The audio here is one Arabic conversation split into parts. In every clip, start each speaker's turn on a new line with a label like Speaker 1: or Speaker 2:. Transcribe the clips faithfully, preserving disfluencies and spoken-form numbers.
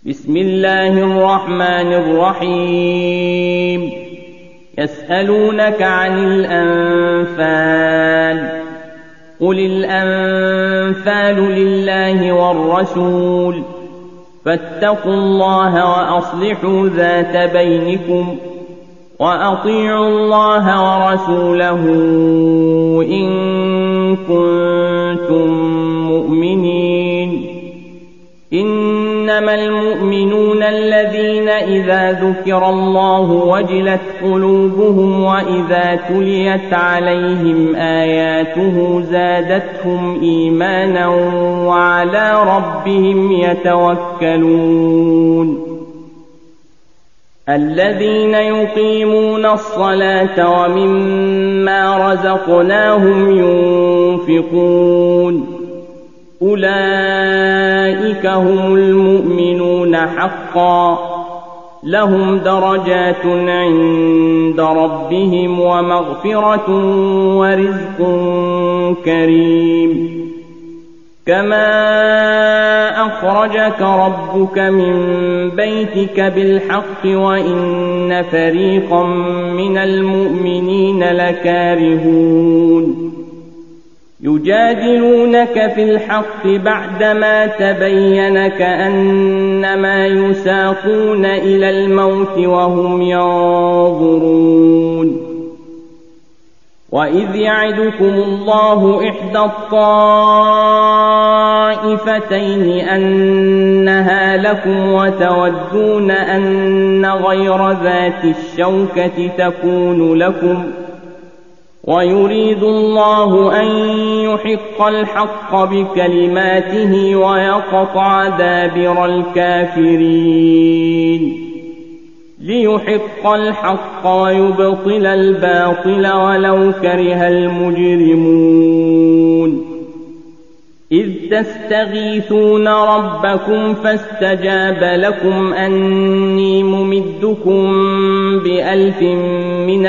Speaker 1: بسم الله الرحمن الرحيم يسألونك عن الأنفال قل الأنفال لله والرسول فاتقوا الله وأصلحوا ذات بينكم وأطيعوا الله ورسوله إن كنتم مؤمنين إنما المؤمنون الذين إذا ذكر الله وجلت قلوبهم وإذا تليت عليهم آياته زادتهم إيمانا وعلى ربهم يتوكلون الذين يقيمون الصلاة ومما رزقناهم ينفقون أولئك هم المؤمنون حقا لهم درجات عند ربهم ومغفرة ورزق كريم كما أخرجك ربك من بيتك بالحق وإن فريقا من المؤمنين لكارهون يجادلونك في الحق بعدما تبين كأنما يساقون إلى الموت وهم ينظرون وإذ يعدكم الله إحدى الطائفتين أنها لكم وتودون أن غير ذات الشوكة تكون لكم ويريد الله أن يحق الحق بكلماته ويقطع دابر الكافرين ليحق الحق ويبطل الباطل ولو كره المجرمون إذ تستغيثون ربكم فاستجاب لكم أني ممدكم بألف من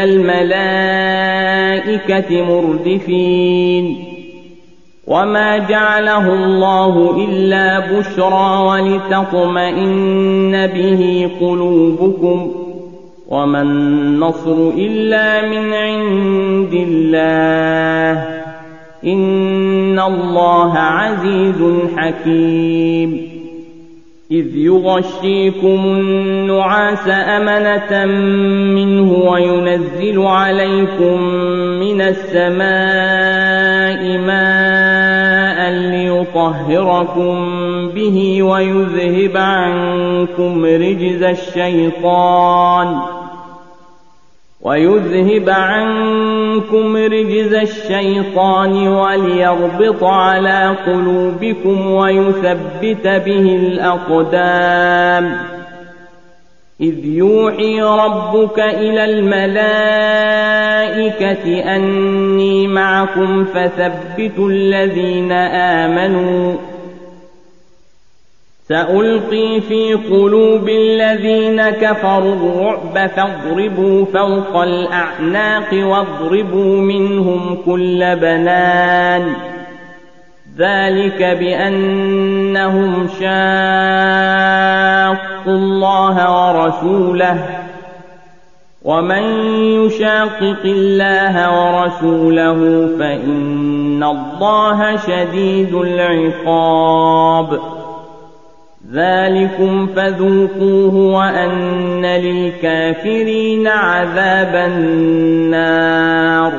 Speaker 1: الملائكة مردفين وما جعله الله إلا بشرى ولتطمئن به قلوبكم وما النصر إلا من عند الله إن الله عزيز حكيم إذ يغشيكم النعاس أمنة منه وينزل عليكم من السماء ماء ليطهركم به ويذهب عنكم رجز الشيطان ويذهب عنكم رجز الشيطان وليربط على قلوبكم ويثبت به الأقدام إذ يوحي ربك إلى الملائكة أني معكم فثبتوا الذين آمنوا سألقي في قلوب الذين كفروا الرعب فاضربوا فوق الأعناق واضربوا منهم كل بنان ذلك بأنهم شاقوا الله ورسوله ومن يشاقق الله ورسوله فإن الله شديد العقاب ذلكم فذوقوه وأن للكافرين عذاب النار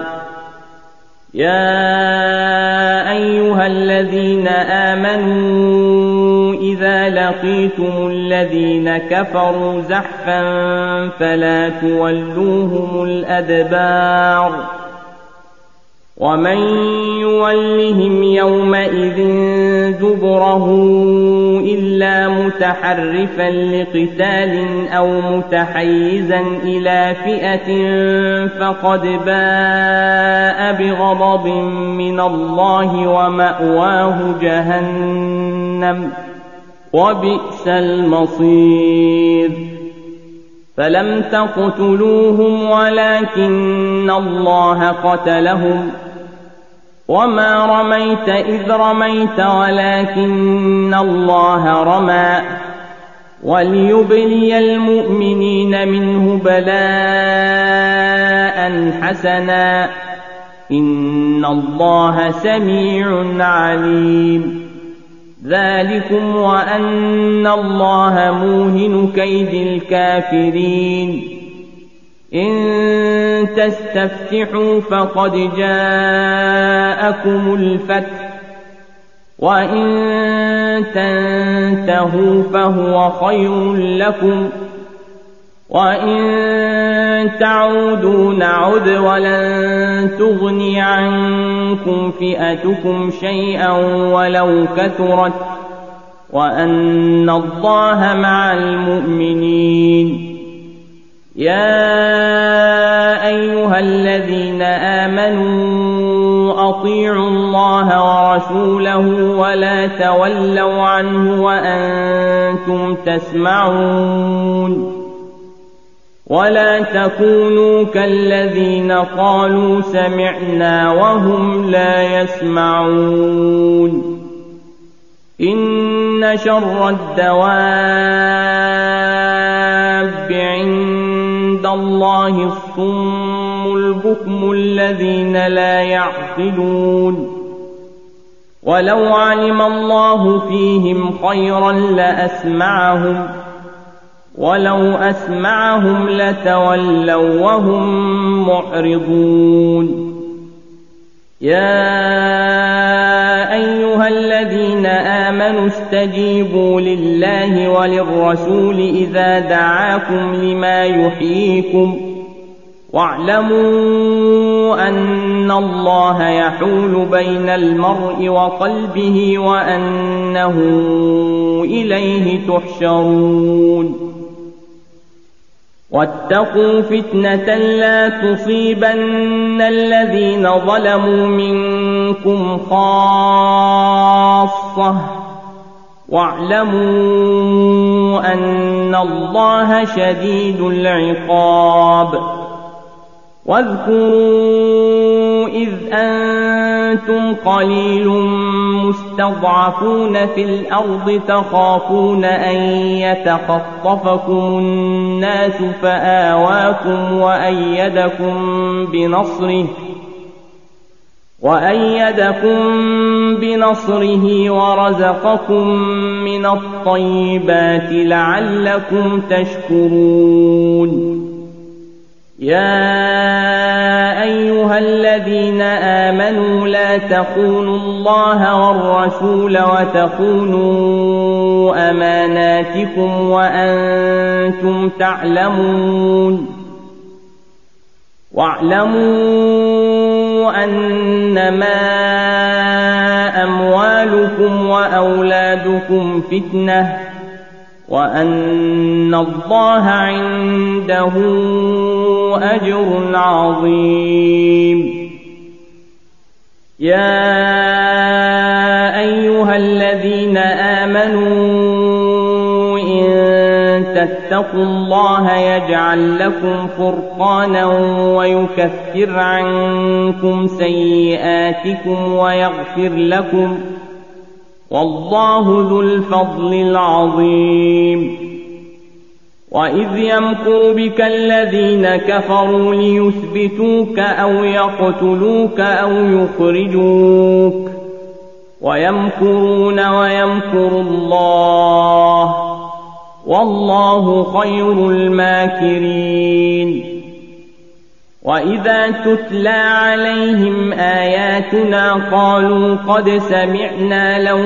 Speaker 1: يا أيها الذين آمنوا إذا لقيتم الذين كفروا زحفا فلا تولوهم الأدبار ومن يولهم يومئذ دبره إلا متحرفا لقتال أو متحيزا إلى فئة فقد باء بغضب من الله ومأواه جهنم وبئس المصير فلم تقتلوهم ولكن الله قتلهم وما رميت إذ رميت ولكن الله رمى وليبلي المؤمنين منه بلاء حسنا إن الله سميع عليم ذلكم وأن الله موهن كيد الكافرين إن تستفتحوا فقد جاءكم الفتح وإن تنتهوا فهو خير لكم وإن تعودوا نعد ولن تغني عنكم فئتكم شيئا ولو كثرت وأن الله مع المؤمنين يا أيها الذين آمنوا أطيعوا الله ورسوله ولا تولوا عنه وأنتم تسمعون ولا تكونوا كالذين قالوا سمعنا وهم لا يسمعون إن شر الدواب عند الله الصم البكم الذين لا يعقلون ولو علم الله فيهم خيرا لأسمعهم ولو أسمعهم لتولوا وهم معرضون يا أيها الذين آمنوا استجيبوا لله وللرسول إذا دعاكم لما يحييكم واعلموا أن الله يحول بين المرء وقلبه وأنه إليه تحشرون واتقوا فتنة لا تصيبن الذين ظلموا منكم خاصة واعلموا أن الله شديد العقاب واذكروا إذ أنتم قليل مستضعفون في الأرض تخافون أن يتخطفكم الناس فآواكم وأيدكم بنصره وأيدكم بنصره ورزقكم من الطيبات لعلكم تشكرون يا أيها الذين آمنوا لا تخونوا الله والرسول وتخونوا أماناتكم وأنتم تعلمون واعلموا أنما أموالكم وأولادكم فتنة وأن الله عنده أجر عظيم يا أيها الذين آمنوا إن تتقوا الله يجعل لكم فرقانا ويكفر عنكم سيئاتكم ويغفر لكم والله ذو الفضل العظيم وإذ يمكر بك الذين كفروا ليثبتوك أو يقتلوك أو يخرجوك ويمكرون ويمكر الله والله خير الماكرين وإذا تتلى عليهم آياتنا قالوا قد سمعنا لو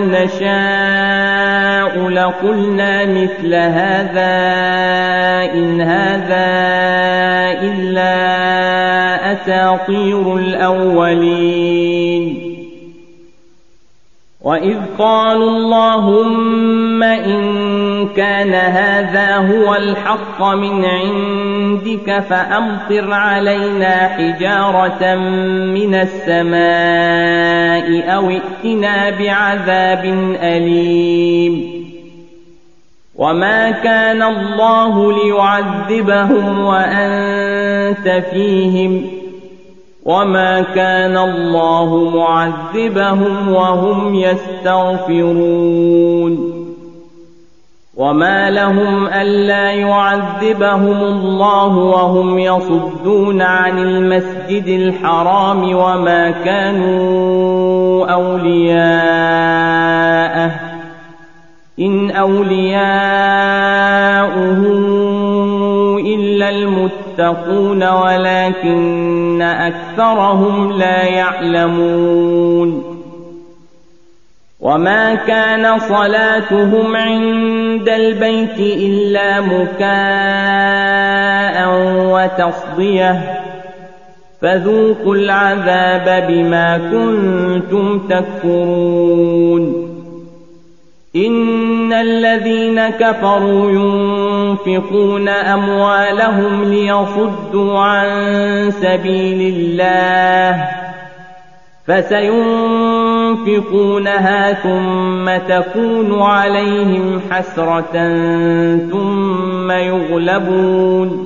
Speaker 1: نشاء لقلنا مثل هذا إن هذا إلا أساطير الأولين وإذ قالوا اللهم إن كان هذا هو الحق من عندك فأمطر علينا حجارة من السماء أو ائتنا بعذاب أليم وما كان الله ليعذبهم وأنت فيهم وما كان الله معذبهم وهم يستغفرون وما لهم ألا يعذبهم الله وهم يصدون عن المسجد الحرام وما كانوا أولياءه إن أولياؤه إلا المتقون ولكن أكثرهم لا يعلمون وما كان صلاتهم عند البيت إلا مكاء وتصدية فذوقوا العذاب بما كنتم تكفرون إن الذين كفروا ينفقون أموالهم ليصدوا عن سبيل الله فسينفقونها ثم تكون عليهم حسرة ثم يغلبون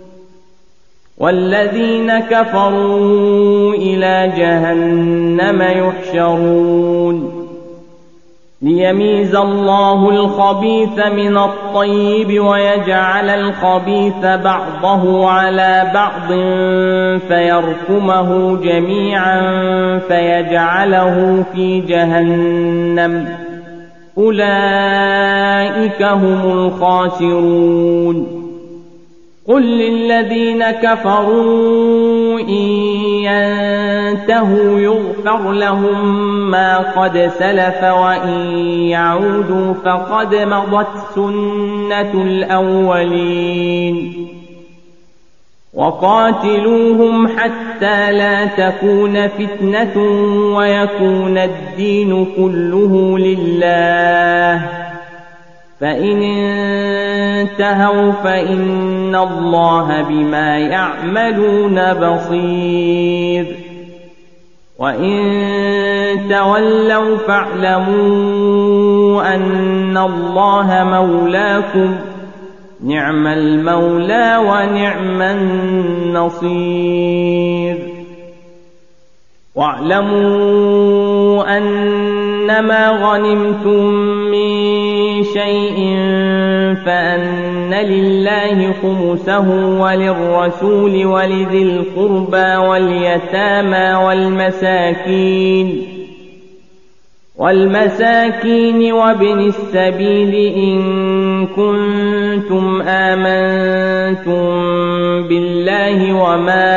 Speaker 1: والذين كفروا إلى جهنم يحشرون ليميز الله الخبيث من الطيب ويجعل الخبيث بعضه على بعض فيركمه جميعا فيجعله في جهنم أولئك هم الخاسرون قل للذين كفروا إن ينتهوا يغفر لهم ما قد سلف وإن يعودوا فقد مضت سنة الأولين وقاتلوهم حتى لا تكون فتنة ويكون الدين كله لله فإن انتهوا فإن الله بما يعملون بصير وإن تولوا فاعلموا أن الله مولاكم نعم المولى ونعم النصير واعلموا أنما غنمتم من شيء فأن لله خمسه وللرسول ولذي القربى واليتامى والمساكين والمساكين وابن السبيل إن كنتم آمنتم بالله وما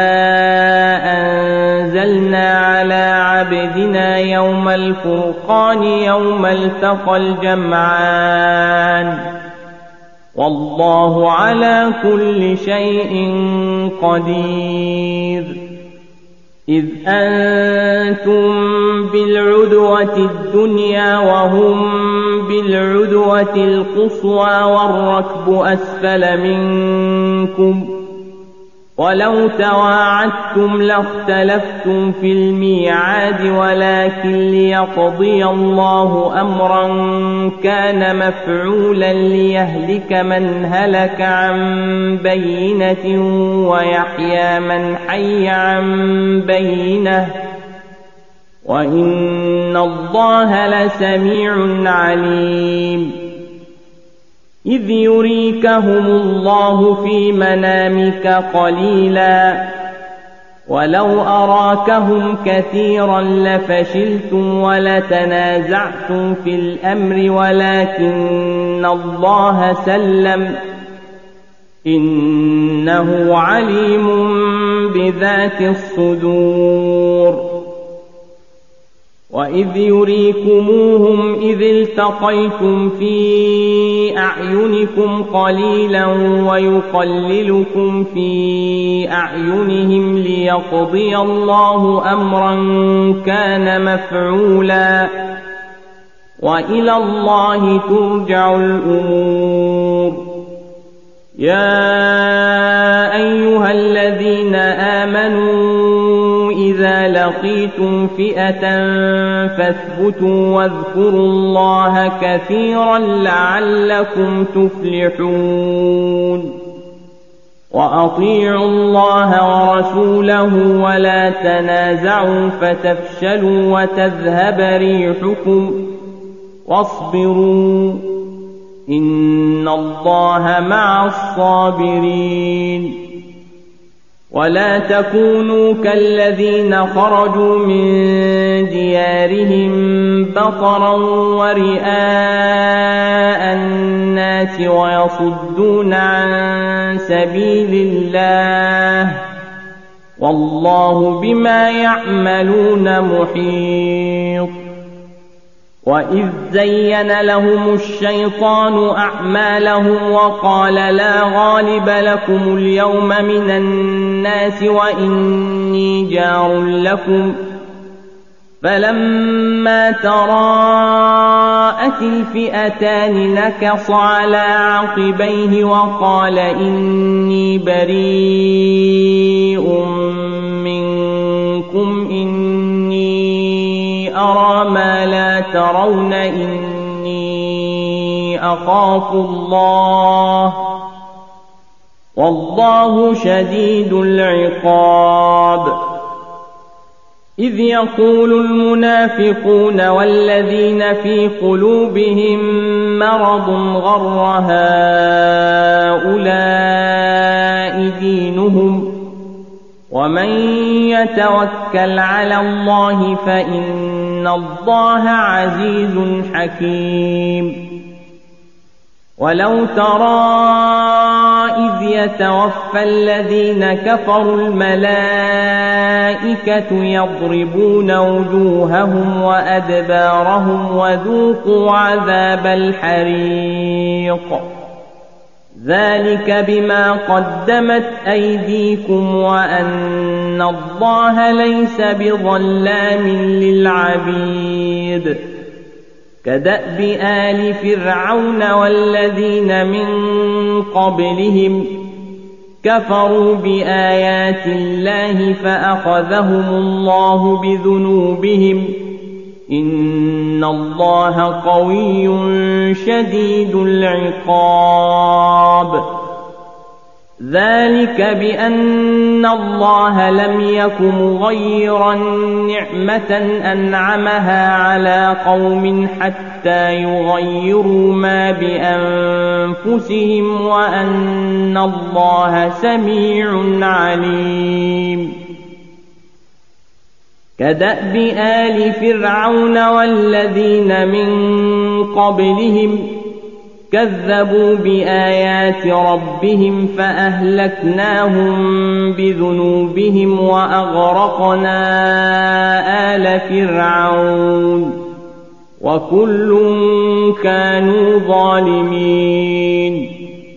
Speaker 1: أنزلنا على عبدنا يوم الفرقان يوم التقى الجمعان والله على كل شيء قدير إذ أنتم بالعدوة الدنيا وهم بالعدوة القصوى والركب أسفل منكم ولو تواعدتم لاختلفتم في الميعاد ولكن ليقضي الله أمرا كان مفعولا ليهلك من هلك عن بينة ويحيى من حي عن بينة وإن الله لسميع عليم إذ يريكهم الله في منامك قليلا ولو أراكهم كثيرا لفشلتم ولتنازعتم في الأمر ولكن الله سلم إنه عليم بذات الصدور وإذ يريكموهم إذ التقيتم في أعينكم قليلا ويقللكم في أعينهم ليقضي الله أمرا كان مفعولا وإلى الله ترجع الأمور يا أيها الذين آمنوا إذا لقيتم فئة فاثبتوا واذكروا الله كثيرا لعلكم تفلحون وأطيعوا الله ورسوله ولا تنازعوا فتفشلوا وتذهب ريحكم واصبروا إن الله مع الصابرين ولا تكونوا كالذين خرجوا من ديارهم بطرا ورئاء الناس ويصدون عن سبيل الله والله بما يعملون محيط وإذ زين لهم الشيطان أعمالهم وقال لا غالب لكم اليوم من الناس وإني جار لكم فلما تراءت الفئتان نكص على عقبيه وقال إني بريء منكم إني أرى ما لا ترون إني أخاف الله والله شديد العقاب إذ يقول المنافقون والذين في قلوبهم مرض غر هؤلاء دينهم ومن يتوكل على الله فإن الله عزيز حكيم ولو ترى إذ يتوفى الذين كفروا الملائكة يضربون وجوههم وأدبارهم وذوقوا عذاب الحريق ذلك بما قدمت أيديكم وأن الله ليس بظلام للعبيد كدأب آل فرعون والذين من قبلهم كفروا بآيات الله فأخذهم الله بذنوبهم إن الله قوي شديد العقاب ذلك بأن الله لم يك مغيرا نعمة أنعمها على قوم حتى يغيروا ما بأنفسهم وأن الله سميع عليم كدأب آل فرعون والذين من قبلهم كذبوا بآيات ربهم فأهلكناهم بذنوبهم وأغرقنا آل فرعون وكل كانوا ظالمين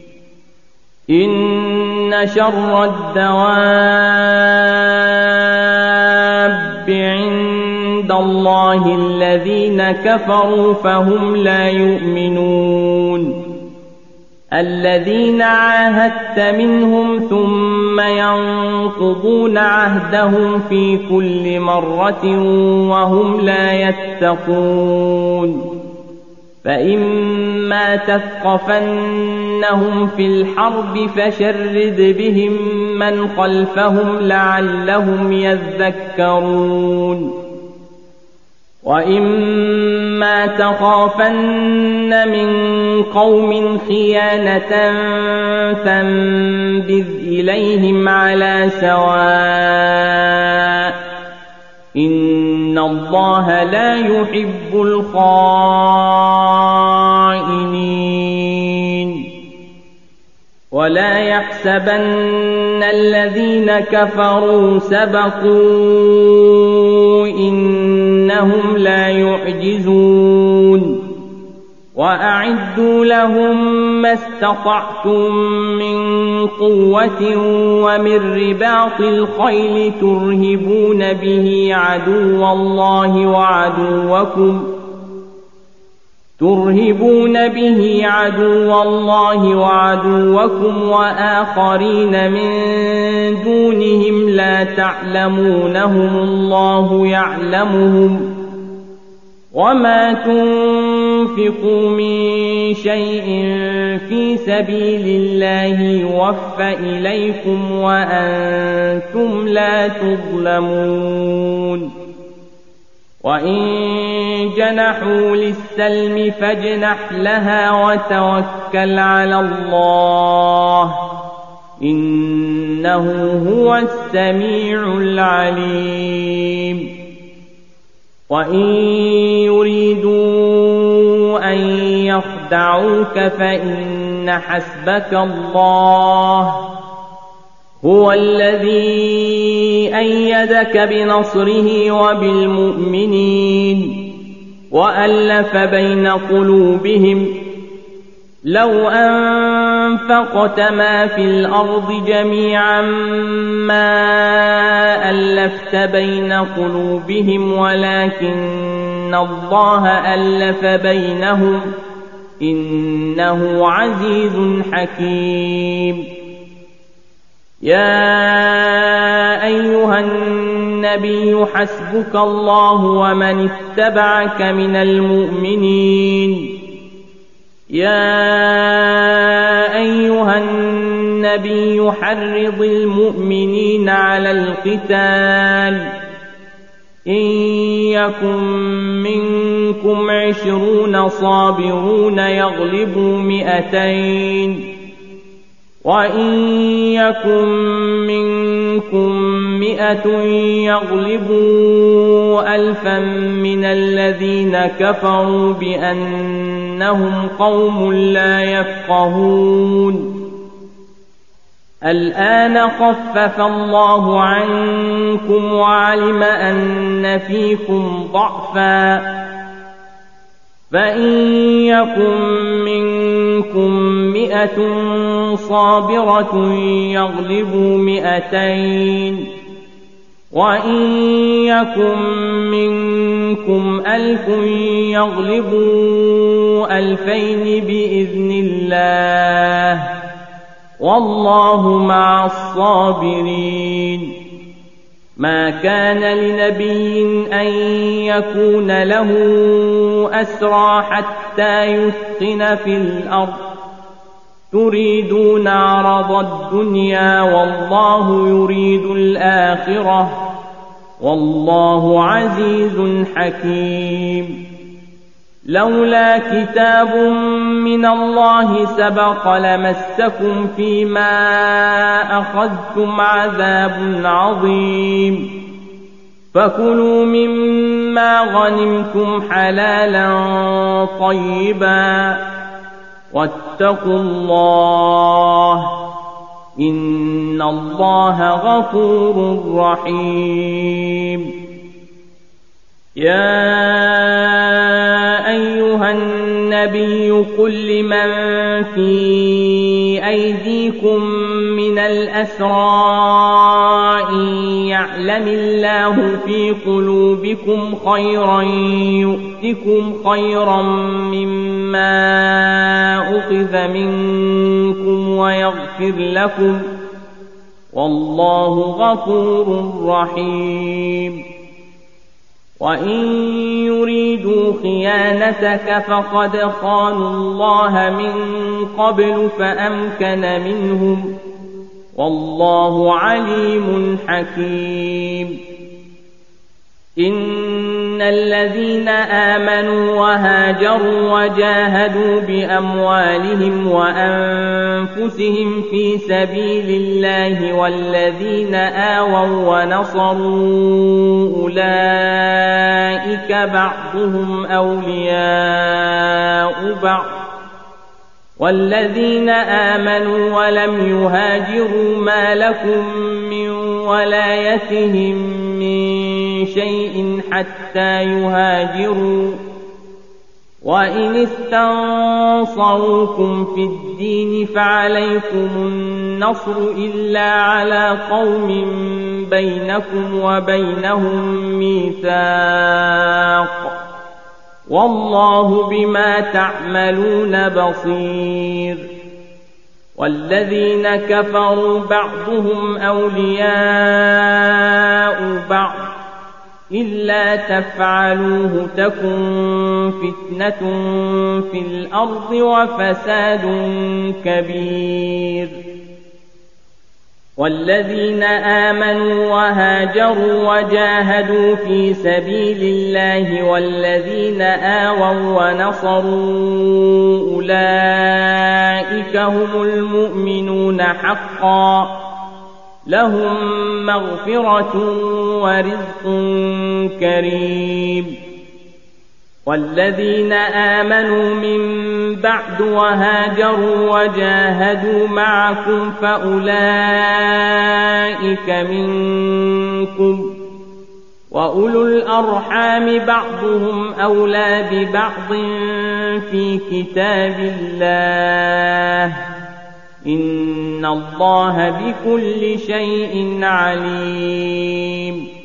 Speaker 1: إن شر الدواب عند الله الذين كفروا فهم لا يؤمنون الذين عاهدت منهم ثم ينقضون عهدهم في كل مرة وهم لا يتقون فإما تثقفنهم في الحرب فشرد بهم من خلفهم لعلهم يذكرون وإما تخافن من قوم خيانة فانبذ إليهم على سواء إن الله لا يحب الخائنين ولا يحسبن الذين كفروا سبقوا إنهم لا يعجزون وأعدوا لهم ما استطعتم من قوة ومن رباط الخيل ترهبون به عدو الله وعدوكم ترهبون به عدو الله وعدوكم وآخرين من دونهم لا تعلمونهم الله يعلمهم وما تنفقوا من شيء في سبيل الله يوفى إليكم وأنتم لا تظلمون وإن جنحوا للسلم فاجنح لها وتوكل على الله إنه هو السميع العليم وإن يريدوا أن يخدعوك فإن حسبك الله هو الذي أيدك بنصره وبالمؤمنين وألف بين قلوبهم لو أنفقت ما في الأرض جميعا ما ألفت بين قلوبهم ولكن الله ألف بينهم إنه عزيز حكيم يا أيها النبي حسبك الله ومن اتبعك من المؤمنين يا أيها النبي حرض المؤمنين على القتال إن يكن منكم عشرون صابرون يغلبوا مئتين وإن يكن منكم مئة يغلبوا ألفا من الذين كفروا بأنهم قوم لا يفقهون الآن خفف الله عنكم وعلم أن فيكم ضعفا فإن يكن منكم مئة صابرة يغلبوا مئتين وإن يكن منكم ألف يغلبوا ألفين بإذن الله والله مع الصابرين ما كان لنبي أن يكون له أسرى حتى يثخن في الأرض تريدون عرض الدنيا والله يريد الآخرة والله عزيز حكيم لولا كتاب من الله سبق لمسكم فيما أخذتم عذاب عظيم فكلوا مما غنمتم حلالا طيبا واتقوا الله إن الله غفور رحيم يا أيها النبي قل لمن في أيديكم من الأسرى إن يعلم الله في قلوبكم خيرا يؤتكم خيرا مما أخذ منكم ويغفر لكم والله غفور رحيم وإن يريدوا خيانتك فقد خانوا الله من قبل فأمكن منهم والله عليم حكيم إن الذين آمنوا وهاجروا وجاهدوا بأموالهم وأنفسهم في سبيل الله والذين آووا ونصروا أولئك بعضهم أولياء بعض والذين آمنوا ولم يهاجروا ما لكم من ولايتهم من شيء حتى يهاجروا وإن استنصروكم في الدين فعليكم النصر إلا على قوم بينكم وبينهم ميثاق والله بما تعملون بصير والذين كفروا بعضهم أولياء بعض إلا تفعلوه تكن فتنة في الأرض وفساد كبير والذين آمنوا وهاجروا وجاهدوا في سبيل الله والذين آووا ونصروا أولئك هم المؤمنون حقا لهم مغفرة ورزق كريم والذين آمنوا من بعد وهاجروا وجاهدوا معكم فأولئك منكم وأولو الأرحام بعضهم أولى ببعض في كتاب الله إن الله بكل شيء عليم